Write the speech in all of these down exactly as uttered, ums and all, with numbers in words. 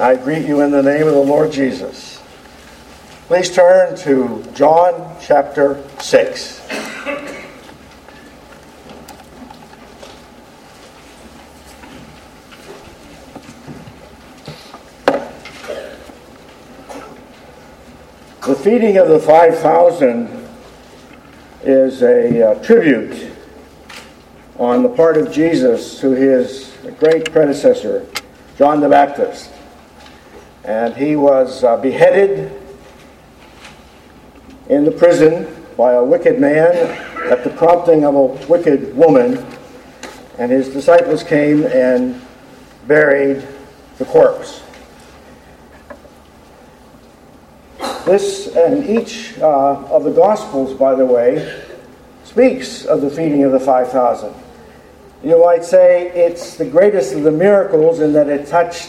I greet you in the name of the Lord Jesus. Please turn to John chapter six. The feeding of the five thousand is a uh, tribute on the part of Jesus to his great predecessor, John the Baptist. And he was uh, beheaded in the prison by a wicked man at the prompting of a wicked woman. And his disciples came and buried the corpse. This and each uh, of the Gospels, by the way, speaks of the feeding of the five thousand. You might say it's the greatest of the miracles in that it touched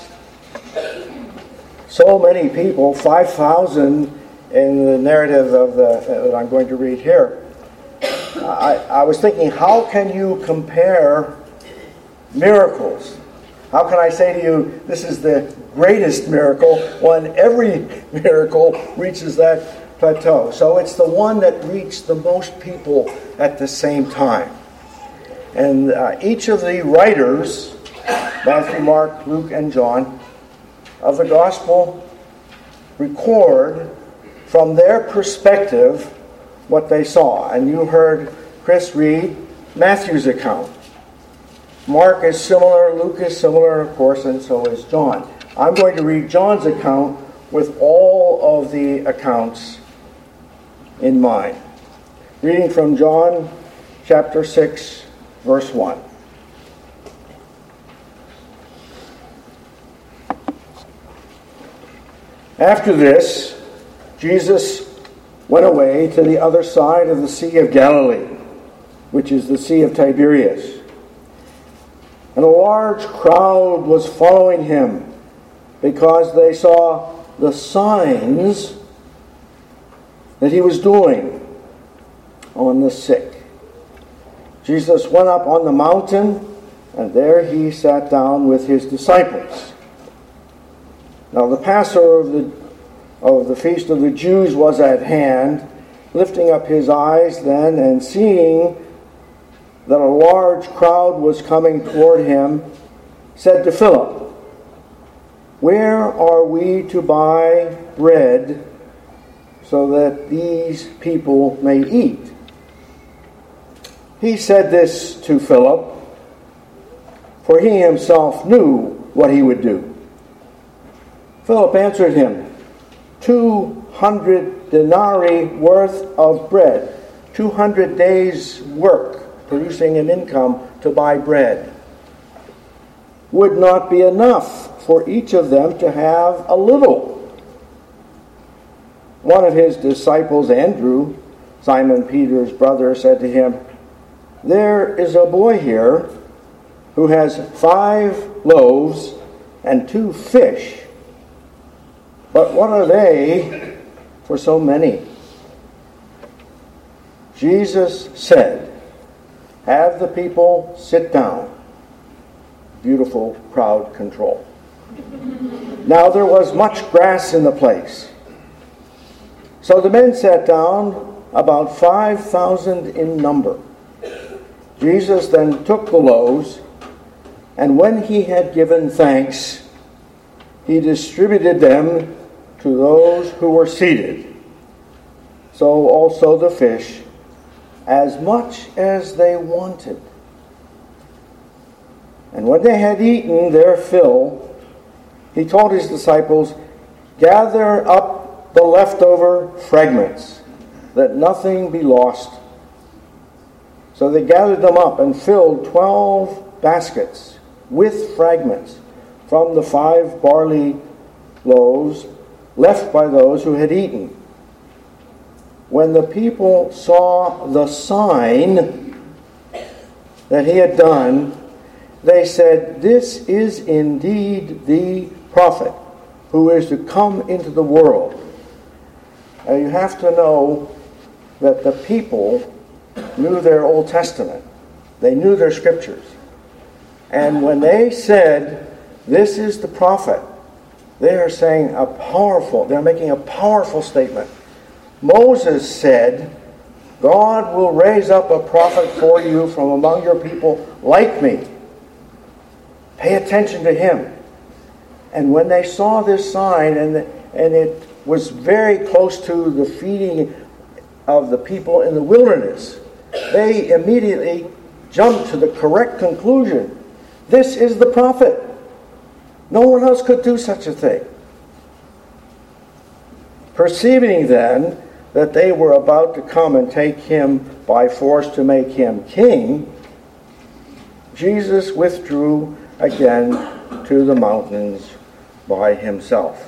so many people, five thousand in the narrative of the that I'm going to read here. I, I was thinking, how can you compare miracles? How can I say to you, this is the greatest miracle, when every miracle reaches that plateau? So it's the one that reached the most people at the same time. And uh, each of the writers, Matthew, Mark, Luke, and John, of the Gospel, record from their perspective what they saw. And you heard Chris read Matthew's account. Mark is similar, Luke is similar, of course, and so is John. I'm going to read John's account with all of the accounts in mind. Reading from John chapter six, verse one. After this, Jesus went away to the other side of the Sea of Galilee, which is the Sea of Tiberias. And a large crowd was following him, because they saw the signs that he was doing on the sick. Jesus went up on the mountain, and there he sat down with his disciples. Now the Passover of the, of the feast of the Jews was at hand. Lifting up his eyes then, and seeing that a large crowd was coming toward him, said to Philip, "Where are we to buy bread so that these people may eat?" He said this to Philip, for he himself knew what he would do. Philip answered him, Two hundred denarii worth of bread, two hundred days' work, producing an income to buy bread, would not be enough for each of them to have a little. One of his disciples, Andrew, Simon Peter's brother, said to him, "There is a boy here who has five loaves and two fish, but what are they for so many?" Jesus said, "Have the people sit down." Beautiful crowd control. Now there was much grass in the place. So the men sat down, about five thousand in number. Jesus then took the loaves, and when he had given thanks, he distributed them to those who were seated. So also the fish, as much as they wanted. And when they had eaten their fill, he told his disciples, "Gather up the leftover fragments, that nothing be lost." So they gathered them up and filled twelve baskets with fragments from the five barley loaves left by those who had eaten. When the people saw the sign that he had done, they said, "This is indeed the prophet who is to come into the world." Now you have to know that the people knew their Old Testament. They knew their scriptures. And when they said, "This is the prophet They are saying a powerful, they're making a powerful statement. Moses said, God will raise up a prophet for you from among your people like me. Pay attention to him. And when they saw this sign, and, and it was very close to the feeding of the people in the wilderness, they immediately jumped to the correct conclusion. This is the prophet. No one else could do such a thing. Perceiving then that they were about to come and take him by force to make him king, Jesus withdrew again to the mountains by himself.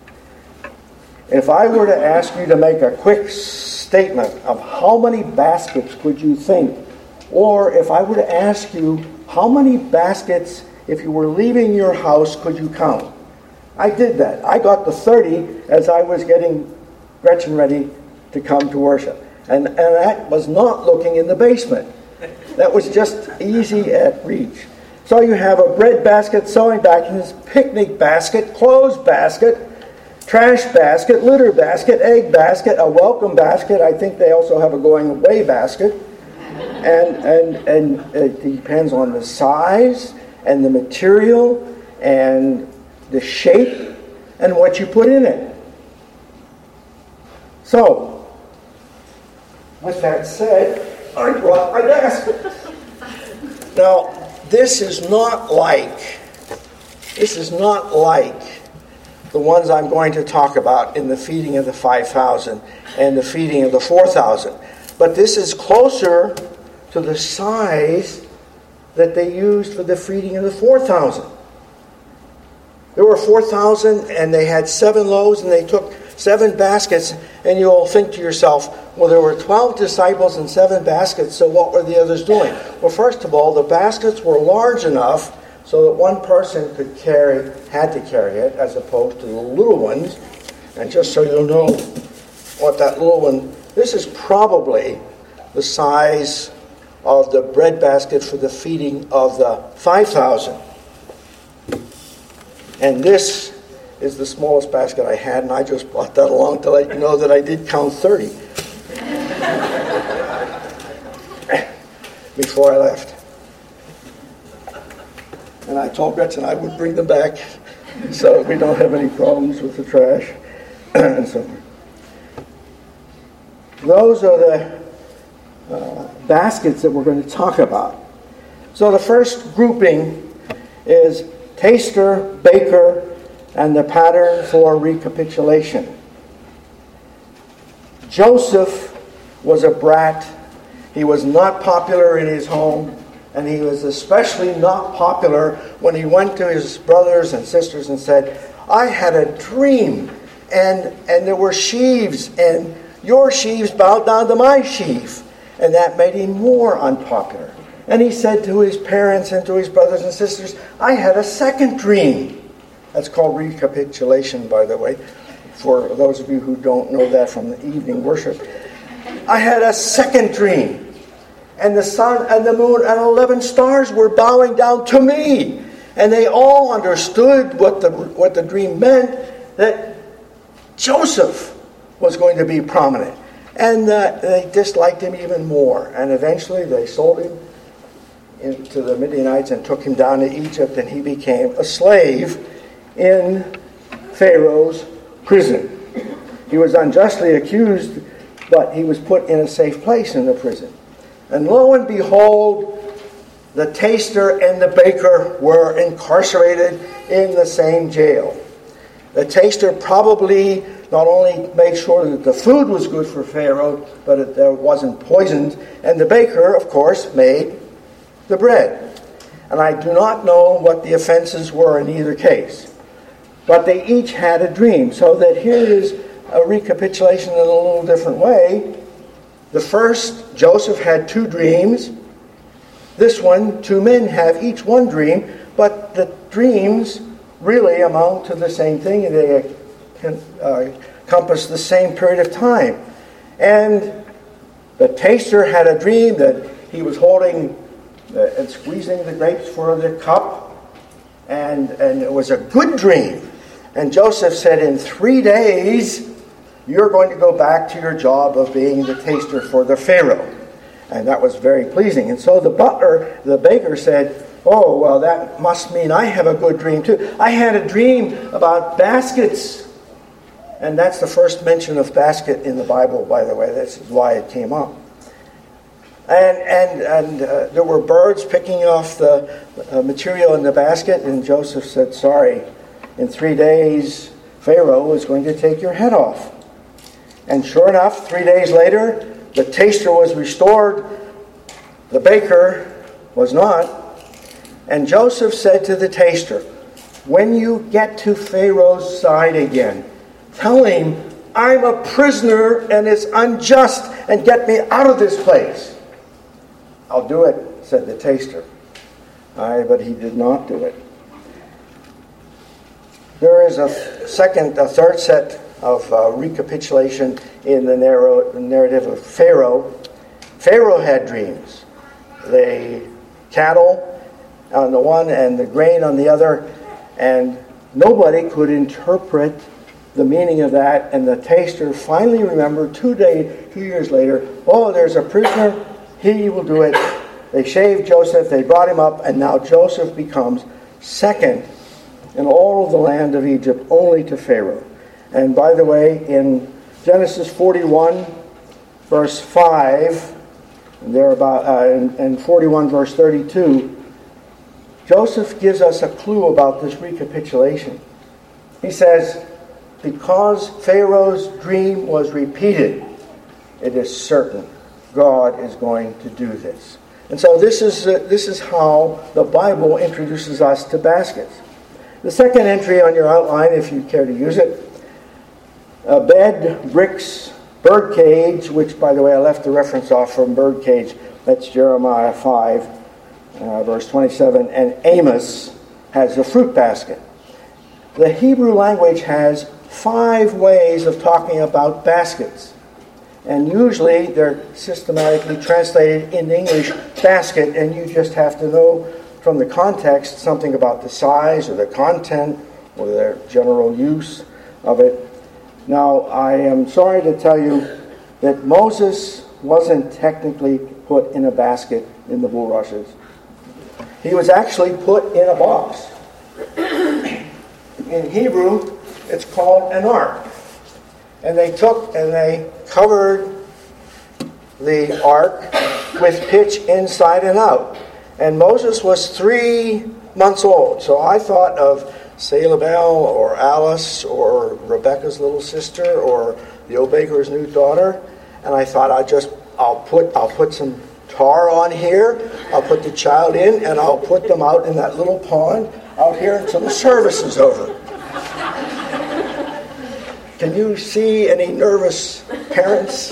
If I were to ask you to make a quick statement of how many baskets could you think, or if I were to ask you how many baskets, if you were leaving your house, could you count? I did that. I got to thirty as I was getting Gretchen ready to come to worship. And, and that was not looking in the basement. That was just easy at reach. So you have a bread basket, sewing basket, picnic basket, clothes basket, trash basket, litter basket, egg basket, a welcome basket. I think they also have a going away basket. And, and, and it depends on the size and the material and the shape and what you put in it. So, with that said, I brought my basket. Now, this is not like, this is not like the ones I'm going to talk about in the feeding of the five thousand and the feeding of the four thousand. But this is closer to the size that they used for the feeding of the four thousand. There were four thousand and they had seven loaves and they took seven baskets, and you'll think to yourself, well, there were twelve disciples and seven baskets, so what were the others doing? Well, first of all, the baskets were large enough so that one person could carry, had to carry it, as opposed to the little ones. And just so you'll know what that little one, this is probably the size of the bread basket for the feeding of the five thousand. And this is the smallest basket I had, and I just brought that along to let you know that I did count thirty before I left. And I told Gretchen I would bring them back so we don't have any problems with the trash and so forth. Those are the uh, baskets that we're going to talk about. So the first grouping is taster, baker, and the pattern for recapitulation. Joseph was a brat. He was not popular in his home, and he was especially not popular when he went to his brothers and sisters and said, I had a dream, and, and there were sheaves, and your sheaves bowed down to my sheaf. And that made him more unpopular. And he said to his parents and to his brothers and sisters, I had a second dream. That's called recapitulation, by the way, for those of you who don't know that from the evening worship. I had a second dream, and the sun and the moon and eleven stars were bowing down to me. And they all understood what the what the dream meant, that Joseph was going to be prominent. And uh, they disliked him even more. And eventually they sold him into the Midianites and took him down to Egypt, and he became a slave in Pharaoh's prison. He was unjustly accused, but he was put in a safe place in the prison. And lo and behold, the taster and the baker were incarcerated in the same jail. The taster probably not only made sure that the food was good for Pharaoh, but it uh, wasn't poisoned. And the baker, of course, made the bread. And I do not know what the offenses were in either case. But they each had a dream. So that here is a recapitulation in a little different way. The first, Joseph had two dreams. This one, two men have each one dream. But the dreams really amount to the same thing. And they can uh, encompass the same period of time. And the taster had a dream that he was holding uh, and squeezing the grapes for the cup. And, and it was a good dream. And Joseph said, in three days, you're going to go back to your job of being the taster for the Pharaoh. And that was very pleasing. And so the butler, the baker said, oh, well, that must mean I have a good dream too. I had a dream about baskets. And that's the first mention of basket in the Bible, by the way. This is why it came up. And and and uh, there were birds picking off the uh, material in the basket. And Joseph said, sorry, in three days, Pharaoh is going to take your head off. And sure enough, three days later, the taster was restored. The baker was not. And Joseph said to the taster, when you get to Pharaoh's side again, tell him, I'm a prisoner and it's unjust, and get me out of this place. I'll do it, said the taster. Aye, but he did not do it. There is a second, a third set of uh, recapitulation in the narrow, narrative of Pharaoh. Pharaoh had dreams. The cattle on the one and the grain on the other, and nobody could interpret the meaning of that, and the taster finally remembered two days, two years later, oh, there's a prisoner, he will do it. They shaved Joseph, they brought him up, and now Joseph becomes second in all of the land of Egypt, only to Pharaoh. And by the way, in Genesis forty-one, verse five, and there about, uh, and, and forty-one, verse thirty-two, Joseph gives us a clue about this recapitulation. He says, because Pharaoh's dream was repeated, it is certain God is going to do this. And so this is uh, this is how the Bible introduces us to baskets. The second entry on your outline, if you care to use it, a bed, bricks, birdcage, which, by the way, I left the reference off from birdcage. That's Jeremiah five, uh, verse twenty-seven. And Amos has a fruit basket. The Hebrew language has five ways of talking about baskets. And usually they're systematically translated in English basket, and you just have to know from the context something about the size or the content or their general use of it. Now, I am sorry to tell you that Moses wasn't technically put in a basket in the bulrushes. He was actually put in a box. In Hebrew, it's called an ark. And they took and they covered the ark with pitch inside and out. And Moses was three months old. So I thought of Salabel or Alice or Rebecca's little sister or the old baker's new daughter. And I thought I'd just, I'll put, I'll put some tar on here. I'll put the child in and I'll put them out in that little pond out here until the service is over. Can you see any nervous parents?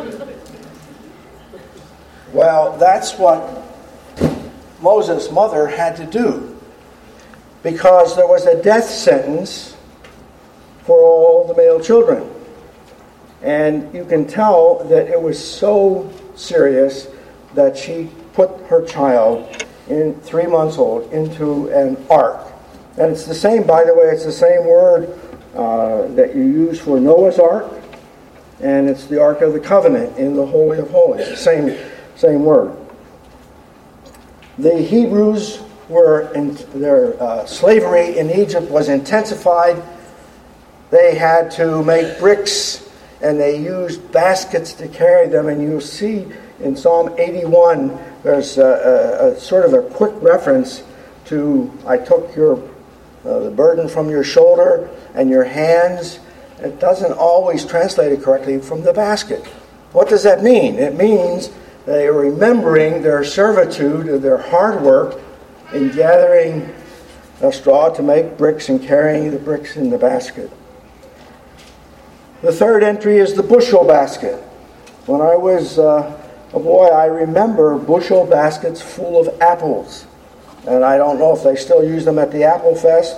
Well, that's what Moses' mother had to do, because there was a death sentence for all the male children. And you can tell that it was so serious that she put her child, in three months old, into an ark. And it's the same, by the way, it's the same word Uh, that you use for Noah's Ark, and it's the Ark of the Covenant in the Holy of Holies. Same, same word. The Hebrews were in their uh, slavery in Egypt was intensified. They had to make bricks, and they used baskets to carry them. And you'll see in Psalm eighty-one, there's a, a, a sort of a quick reference to "I took your uh, the burden from your shoulder." And your hands, it doesn't always translate it correctly from the basket. What does that mean? It means they are remembering their servitude, their hard work in gathering the straw to make bricks and carrying the bricks in the basket. The third entry is the bushel basket. When I was uh, a boy, I remember bushel baskets full of apples. And I don't know if they still use them at the Apple Fest.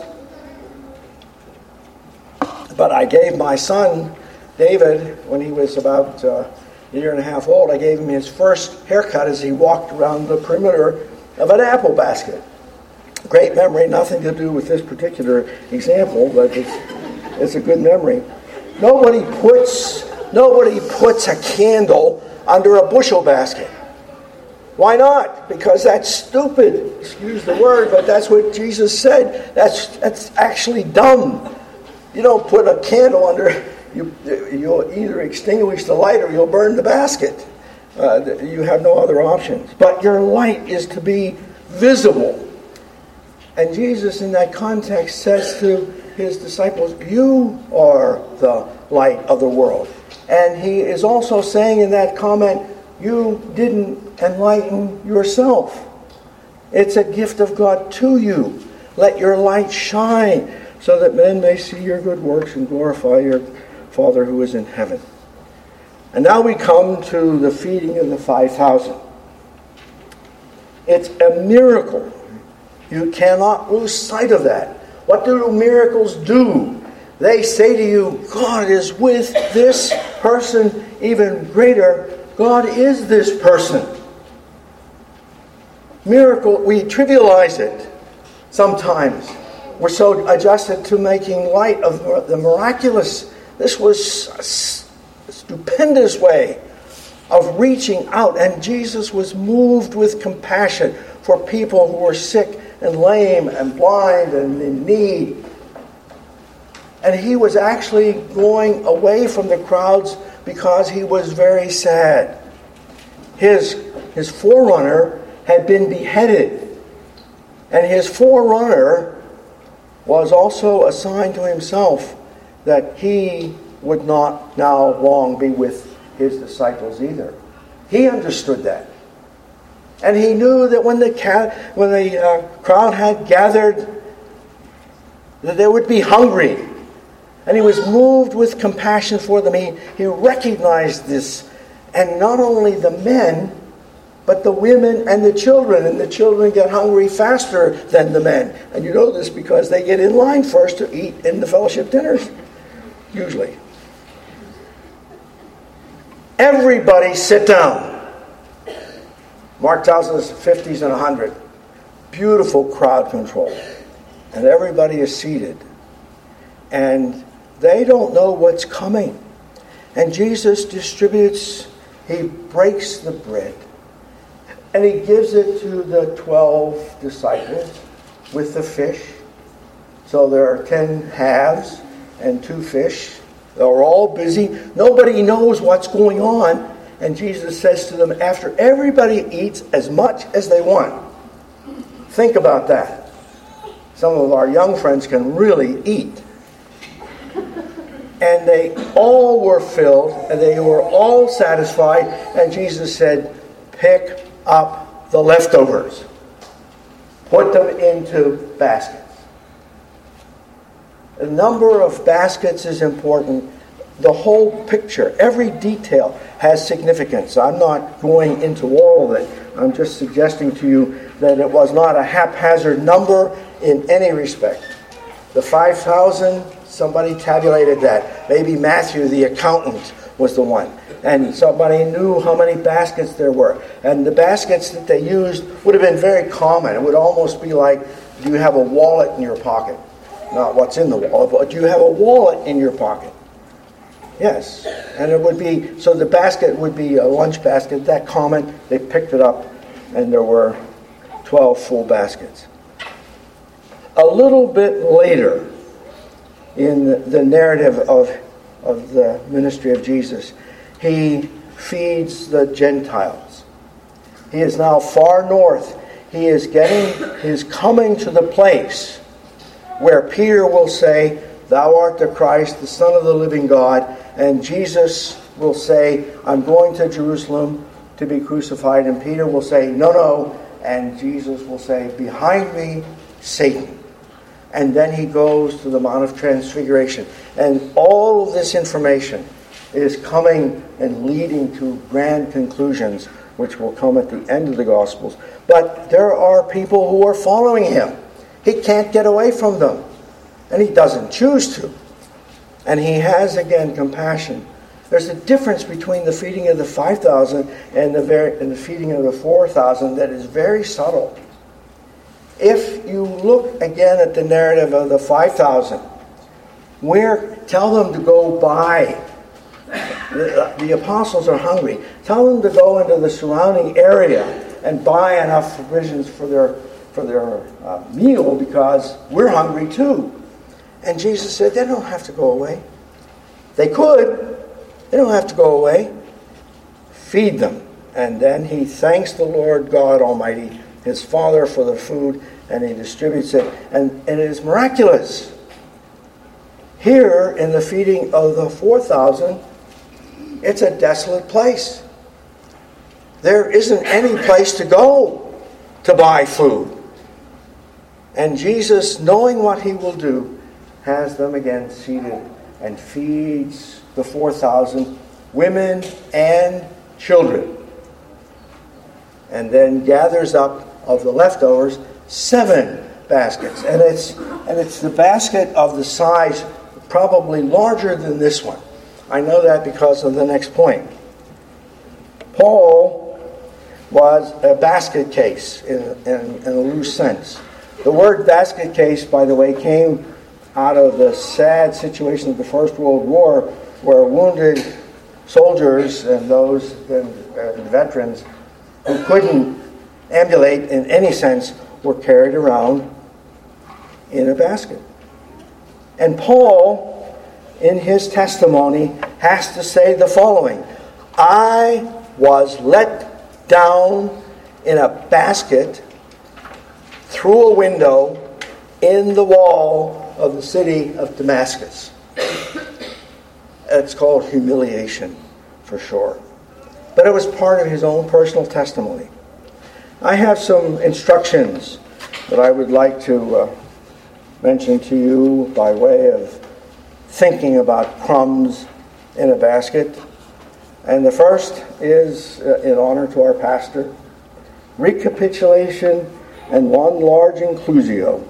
But I gave my son, David, when he was about uh, a year and a half old, I gave him his first haircut as he walked around the perimeter of an apple basket. Great memory, nothing to do with this particular example, but it's, it's a good memory. Nobody puts, nobody puts a candle under a bushel basket. Why not? Because that's stupid. Excuse the word, but that's what Jesus said. That's that's actually dumb. You don't put a candle under, you, you'll either extinguish the light or you'll burn the basket. Uh, you have no other options. But your light is to be visible. And Jesus in that context says to his disciples, you are the light of the world. And he is also saying in that comment, you didn't enlighten yourself. It's a gift of God to you. Let your light shine so that men may see your good works and glorify your Father who is in heaven. And now we come to the feeding of the five thousand. It's a miracle. You cannot lose sight of that. What do miracles do? They say to you, God is with this person. Even greater, God is this person. Miracle, we trivialize it sometimes. We're so adjusted to making light of the miraculous. This was a stupendous way of reaching out. And Jesus was moved with compassion for people who were sick and lame and blind and in need. And he was actually going away from the crowds because he was very sad. His, his forerunner had been beheaded. And his forerunner was also assigned to himself that he would not now long be with his disciples either. He understood that. And he knew that when the, cat, when the uh, crowd had gathered, that they would be hungry. And he was moved with compassion for them. He, he recognized this. And not only the men, but the women and the children. And the children get hungry faster than the men. And you know this because they get in line first to eat in the fellowship dinners. Usually. Everybody sit down. Mark tells us fifties and one hundred. Beautiful crowd control. And everybody is seated. And they don't know what's coming. And Jesus distributes, he breaks the bread. And he gives it to the twelve disciples with the fish. So there are ten halves and two fish. They're all busy. Nobody knows what's going on. And Jesus says to them, after everybody eats as much as they want. Think about that. Some of our young friends can really eat. And they all were filled, and they were all satisfied. And Jesus said, pick up the leftovers. Put them into baskets. The number of baskets is important. The whole picture, every detail has significance. I'm not going into all of it. I'm just suggesting to you that it was not a haphazard number in any respect. The five thousand, somebody tabulated that. Maybe Matthew, the accountant, was the one. And somebody knew how many baskets there were. And the baskets that they used would have been very common. It would almost be like, do you have a wallet in your pocket? Not what's in the wallet, but do you have a wallet in your pocket? Yes. And it would be, so the basket would be a lunch basket, that common. They picked it up, and there were twelve full baskets. A little bit later, in the narrative of, of the ministry of Jesus, he feeds the Gentiles. He is now far north. He is getting, he is coming to the place where Peter will say, thou art the Christ, the Son of the living God. And Jesus will say, I'm going to Jerusalem to be crucified. And Peter will say, no, no. And Jesus will say, behind me, Satan. And then he goes to the Mount of Transfiguration. And all of this information is coming and leading to grand conclusions, which will come at the end of the Gospels. But there are people who are following him. He can't get away from them. And he doesn't choose to. And he has, again, compassion. There's a difference between the feeding of the five thousand and the, very, and the feeding of the four thousand that is very subtle. If you look again at the narrative of the five thousand, where tell them to go buy. The, the apostles are hungry. Tell them to go into the surrounding area and buy enough provisions for their for their uh, meal, because we're hungry too. And Jesus said, they don't have to go away. They could. They don't have to go away. Feed them. And then he thanks the Lord God Almighty, his Father, for the food, and he distributes it. And, and it is miraculous. Here, in the feeding of the four thousand, it's a desolate place. There isn't any place to go to buy food. And Jesus, knowing what he will do, has them again seated and feeds the four thousand, women and children. And then gathers up of the leftovers seven baskets. And it's and it's the basket of the size probably larger than this one. I know that because of the next point. Paul was a basket case in, in, in a loose sense. The word basket case, by the way, came out of the sad situation of the First World War, where wounded soldiers and those and, and veterans who couldn't ambulate in any sense were carried around in a basket. And Paul, in his testimony, has to say the following: I was let down in a basket through a window in the wall of the city of Damascus. It's called humiliation, for sure. But it was part of his own personal testimony. I have some instructions that I would like to uh, mention to you by way of thinking about crumbs in a basket. And the first is, uh, in honor to our pastor, recapitulation and one large inclusio.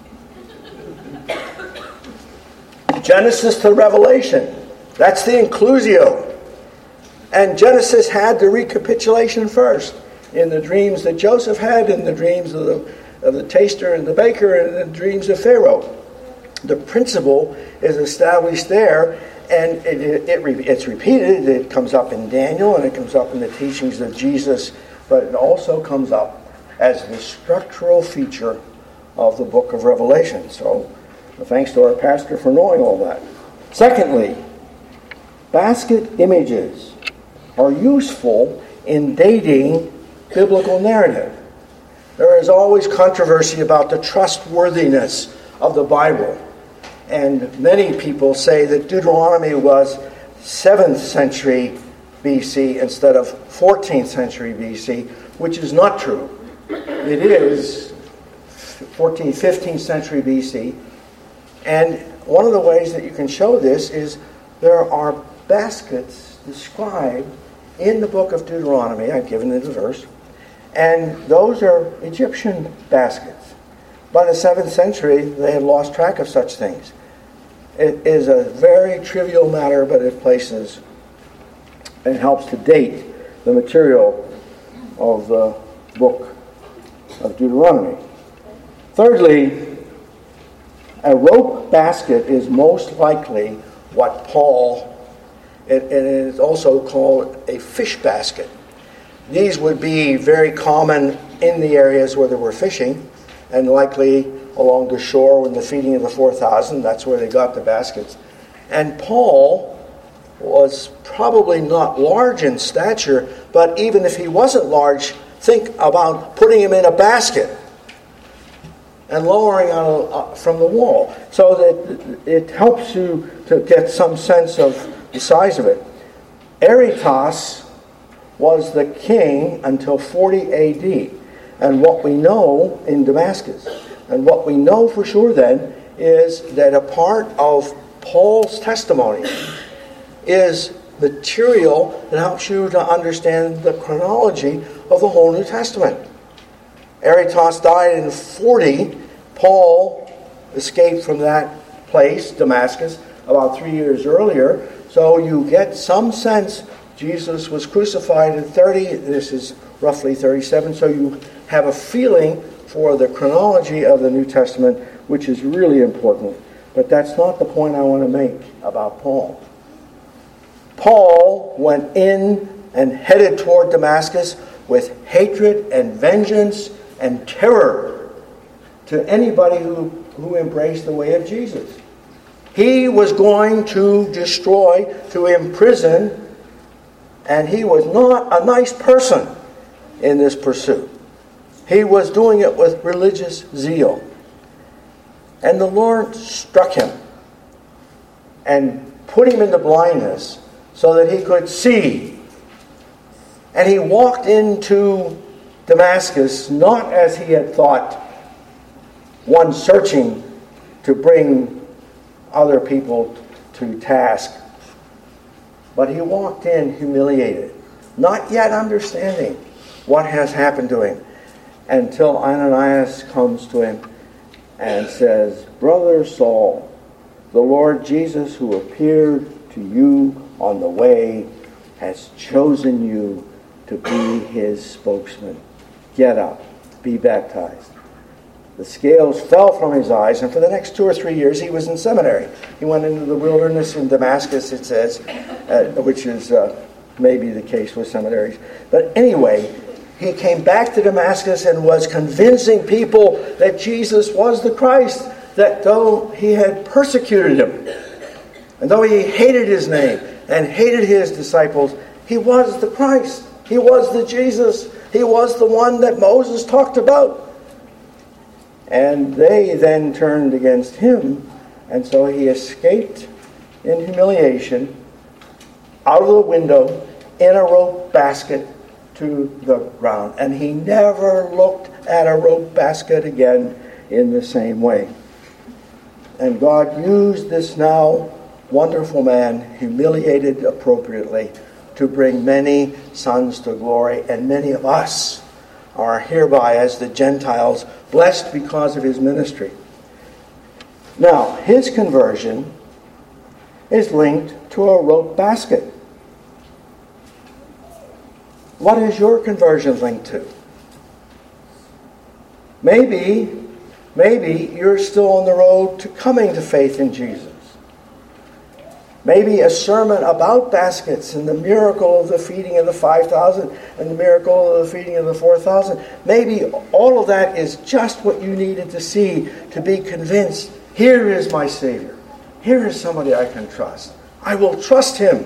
Genesis to Revelation, that's the inclusio. And Genesis had the recapitulation first, in the dreams that Joseph had, in the dreams of the, of the taster and the baker, and the dreams of Pharaoh. The principle is established there, and it, it, it, it's repeated. It comes up in Daniel, and it comes up in the teachings of Jesus, but it also comes up as the structural feature of the book of Revelation. So, thanks to our pastor for knowing all that. Secondly, basket images are useful in dating biblical narrative. There is always controversy about the trustworthiness of the Bible. And many people say that Deuteronomy was seventh century B C instead of fourteenth century B C, which is not true. It is fourteenth, fifteenth century B C. And one of the ways that you can show this is there are baskets described in the book of Deuteronomy. I've given it a verse. And those are Egyptian baskets. By the seventh century, they had lost track of such things. It is a very trivial matter, but it places and helps to date the material of the book of Deuteronomy. Thirdly, a rope basket is most likely what Paul, it, it is also called a fish basket. These would be very common in the areas where they were fishing, and likely along the shore when the feeding of the four thousand, that's where they got the baskets. And Paul was probably not large in stature, but even if he wasn't large, think about putting him in a basket and lowering on a, uh, from the wall, so that it helps you to get some sense of the size of it. Aretas was the king until forty A D, and what we know in Damascus, and what we know for sure then, is that a part of Paul's testimony is material that helps you to understand the chronology of the whole New Testament. Aretas died in forty. Paul escaped from that place, Damascus, about three years earlier. So you get some sense Jesus was crucified in thirty. This is roughly thirty-seven. So you have a feeling for the chronology of the New Testament, which is really important. But that's not the point I want to make about Paul. Paul went in and headed toward Damascus with hatred and vengeance and terror to anybody who, who embraced the way of Jesus. He was going to destroy, to imprison, and he was not a nice person in this pursuit. He was doing it with religious zeal. And the Lord struck him and put him into blindness so that he could see. And he walked into Damascus not as he had thought, one searching to bring other people to task, but he walked in humiliated, not yet understanding what has happened to him, until Ananias comes to him and says, "Brother Saul, the Lord Jesus who appeared to you on the way has chosen you to be his spokesman. Get up, be baptized." The scales fell from his eyes, and for the next two or three years he was in seminary. He went into the wilderness in Damascus, it says, uh, which is uh, maybe the case with seminaries. But anyway, he came back to Damascus and was convincing people that Jesus was the Christ, that though he had persecuted him, and though he hated his name and hated his disciples, he was the Christ. He was the Jesus. He was the one that Moses talked about. And they then turned against him, and so he escaped in humiliation out of the window in a rope basket to the ground. And he never looked at a rope basket again in the same way. And God used this now wonderful man, humiliated appropriately, to bring many sons to glory, and many of us are hereby, as the Gentiles, blessed because of his ministry. Now, his conversion is linked to a rope basket. What is your conversion linked to? Maybe, maybe you're still on the road to coming to faith in Jesus. Maybe a sermon about baskets and the miracle of the feeding of the five thousand and the miracle of the feeding of the four thousand. Maybe all of that is just what you needed to see to be convinced, here is my Savior. Here is somebody I can trust. I will trust him.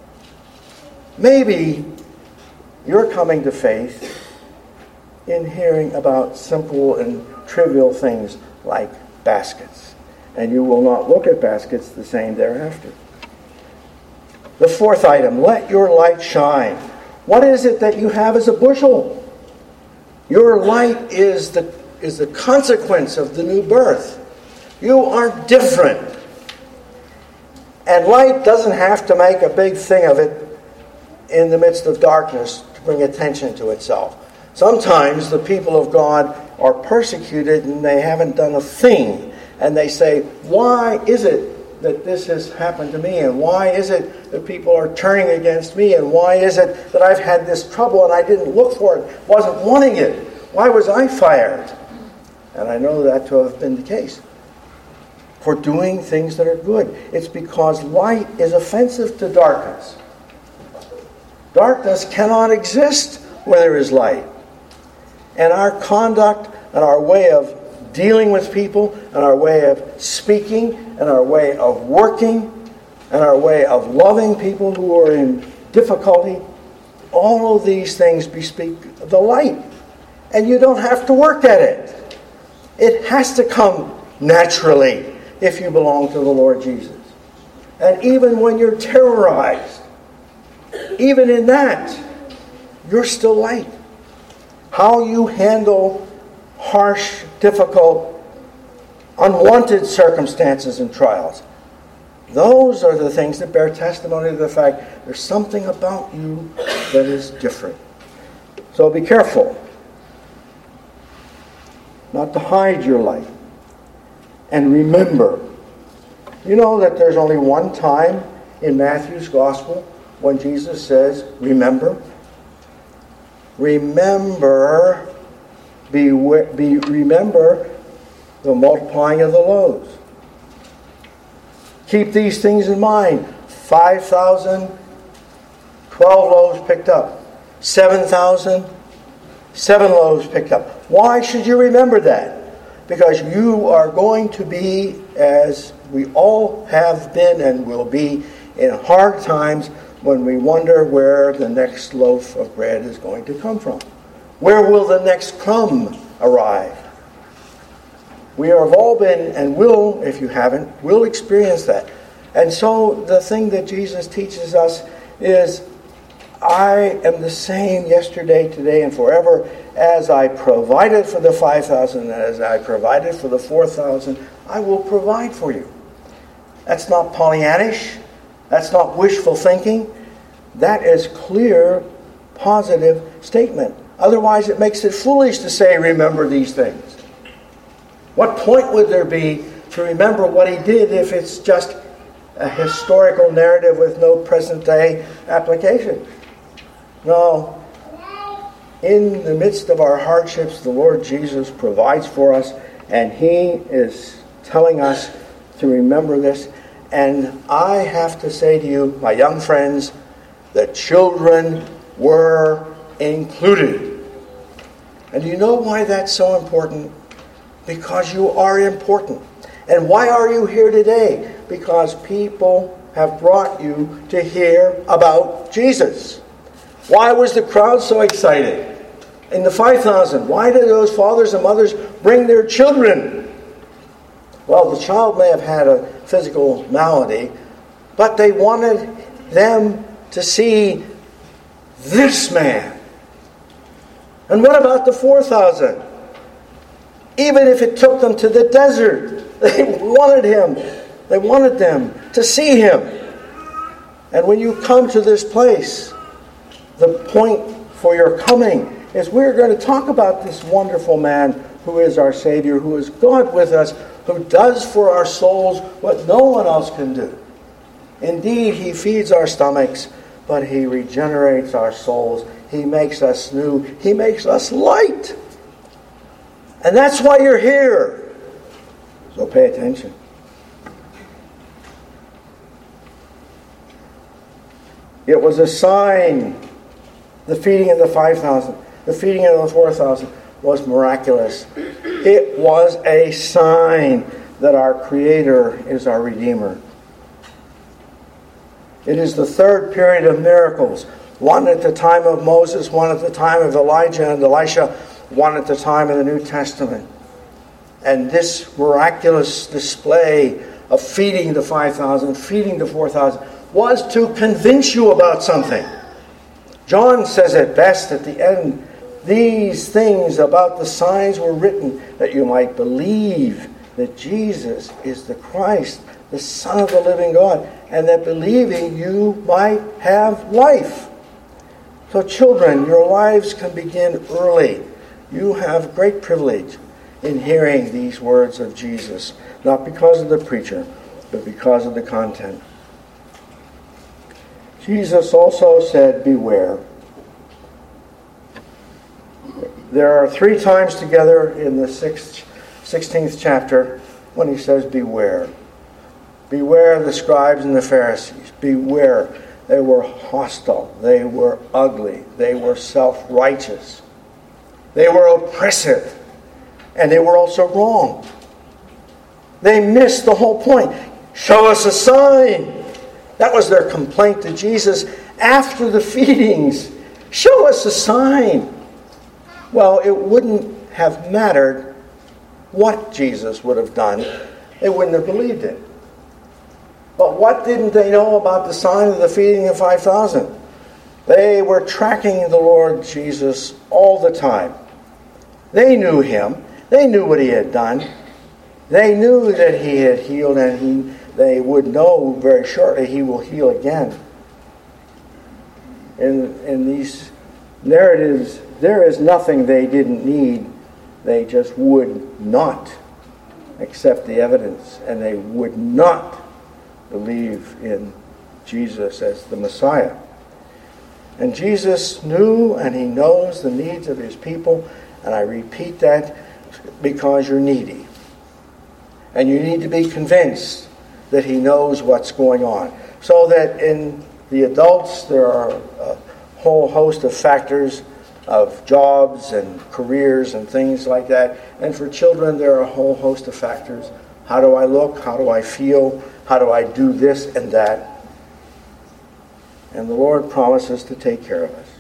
Maybe you're coming to faith in hearing about simple and trivial things like baskets, and you will not look at baskets the same thereafter. The fourth item, let your light shine. What is it that you have as a bushel? Your light is the, is the consequence of the new birth. You are different. And light doesn't have to make a big thing of it in the midst of darkness to bring attention to itself. Sometimes the people of God are persecuted and they haven't done a thing. And they say, why is it that this has happened to me, and why is it that people are turning against me, and why is it that I've had this trouble and I didn't look for it, wasn't wanting it? Why was I fired? And I know that to have been the case. For doing things that are good. It's because light is offensive to darkness. Darkness cannot exist where there is light. And our conduct and our way of dealing with people, and our way of speaking, and our way of working, and our way of loving people who are in difficulty, all of these things bespeak the light. And you don't have to work at it. It has to come naturally if you belong to the Lord Jesus. And even when you're terrorized, even in that, you're still light. How you handle harsh, difficult, unwanted circumstances and trials. Those are the things that bear testimony to the fact there's something about you that is different. So be careful not to hide your light. And remember, you know that there's only one time in Matthew's Gospel when Jesus says, remember. Remember Be, be, remember the multiplying of the loaves. Keep these things in mind. five thousand, twelve loaves picked up. seven thousand, seven loaves picked up. Why should you remember that? Because you are going to be, as we all have been and will be, in hard times when we wonder where the next loaf of bread is going to come from. Where will the next crumb arrive? We have all been and will, if you haven't, will experience that. And so the thing that Jesus teaches us is, I am the same yesterday, today, and forever. As I provided for the five thousand, as I provided for the four thousand, I will provide for you. That's not Pollyannish. That's not wishful thinking. That is clear, positive statement. Otherwise, it makes it foolish to say, remember these things. What point would there be to remember what he did if it's just a historical narrative with no present-day application? No. In the midst of our hardships, the Lord Jesus provides for us, and he is telling us to remember this. And I have to say to you, my young friends, the children were included. And do you know why that's so important? Because you are important. And why are you here today? Because people have brought you to hear about Jesus. Why was the crowd so excited? In the five thousand, why did those fathers and mothers bring their children? Well, the child may have had a physical malady, but they wanted them to see this man. And what about the four thousand? Even if it took them to the desert, they wanted him. They wanted them to see him. And when you come to this place, the point for your coming is we're going to talk about this wonderful man who is our Savior, who is God with us, who does for our souls what no one else can do. Indeed, he feeds our stomachs, but he regenerates our souls. He makes us new. He makes us light. And that's why you're here. So pay attention. It was a sign. The feeding of the five thousand, the feeding of the four thousand was miraculous. It was a sign that our Creator is our Redeemer. It is the third period of miracles. One at the time of Moses, one at the time of Elijah and Elisha, one at the time of the New Testament. And this miraculous display of feeding the five thousand, feeding the four thousand, was to convince you about something. John says it best at the end. These things about the signs were written that you might believe that Jesus is the Christ, the Son of the living God, and that believing you might have life. So children, your lives can begin early. You have great privilege in hearing these words of Jesus, not because of the preacher, but because of the content. Jesus also said, beware. There are three times together in the sixth, sixteenth chapter when he says, beware. Beware the scribes and the Pharisees. Beware. They were hostile. They were ugly. They were self-righteous. They were oppressive. And they were also wrong. They missed the whole point. Show us a sign. That was their complaint to Jesus after the feedings. Show us a sign. Well, it wouldn't have mattered what Jesus would have done. They wouldn't have believed it. But what didn't they know about the sign of the feeding of five thousand? They were tracking the Lord Jesus all the time. They knew him. They knew what he had done. They knew that he had healed, and he, they would know very shortly he will heal again. In, in these narratives, there is nothing they didn't need. They just would not accept the evidence, and they would not believe in Jesus as the Messiah. And Jesus knew and he knows the needs of his people, And I repeat that because you're needy. And you need to be convinced that he knows what's going on. So that in the adults, there are a whole host of factors of jobs and careers and things like that. And for children, there are a whole host of factors. How do I look? How do I feel? How do I do this and that? And the Lord promises to take care of us.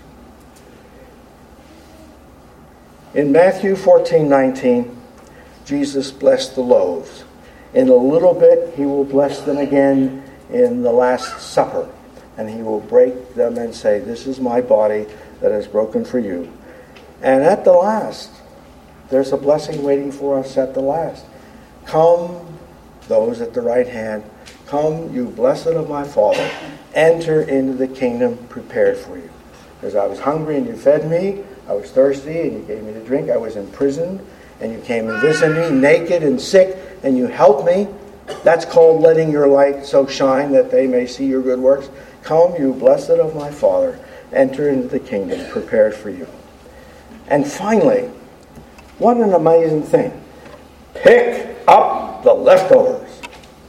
In Matthew fourteen nineteen, Jesus blessed the loaves. In a little bit, he will bless them again in the Last Supper. And he will break them and say, this is my body that is broken for you. And at the last, there's a blessing waiting for us at the last. Come, those at the right hand, come, you blessed of my Father, enter into the kingdom prepared for you. Because I was hungry and you fed me, I was thirsty and you gave me to drink, I was imprisoned and you came and visited me, naked and sick, and you helped me. That's called letting your light so shine that they may see your good works. Come, you blessed of my Father, enter into the kingdom prepared for you. And finally, what an amazing thing. Pick up the leftovers,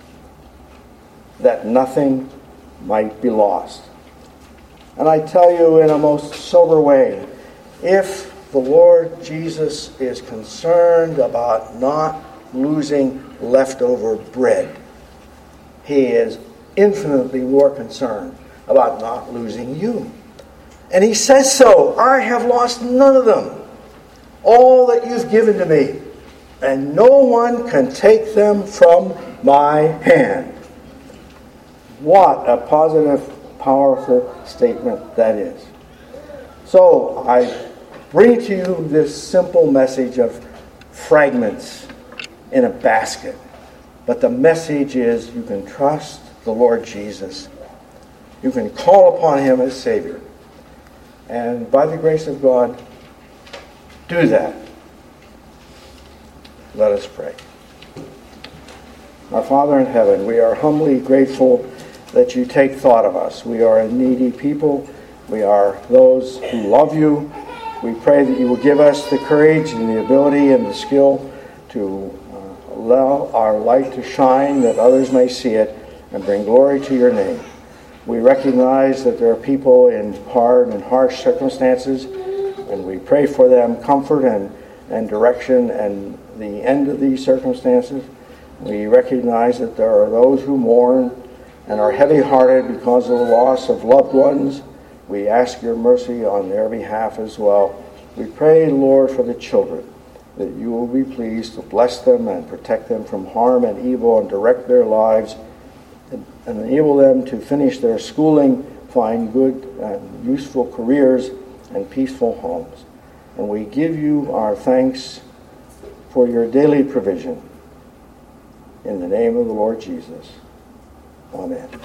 that nothing might be lost. And I tell you in a most sober way, if the Lord Jesus is concerned about not losing leftover bread, he is infinitely more concerned about not losing you. And he says so. I have lost none of them. All that you've given to me. And no one can take them from my hand. What a positive, powerful statement that is. So I bring to you this simple message of fragments in a basket. But the message is you can trust the Lord Jesus. You can call upon him as Savior. And by the grace of God, do that. Let us pray. Our Father in heaven, we are humbly grateful that you take thought of us. We are a needy people. We are those who love you. We pray that you will give us the courage and the ability and the skill to uh, allow our light to shine, that others may see it and bring glory to your name. We recognize that there are people in hard and harsh circumstances, and we pray for them comfort and, and direction and the end of these circumstances. We recognize that there are those who mourn and are heavy-hearted because of the loss of loved ones. We ask your mercy on their behalf as well. We pray, Lord, for the children, that you will be pleased to bless them and protect them from harm and evil and direct their lives and enable them to finish their schooling, find good and useful careers and peaceful homes. And we give you our thanks for your daily provision. In the name of the Lord Jesus. Amen.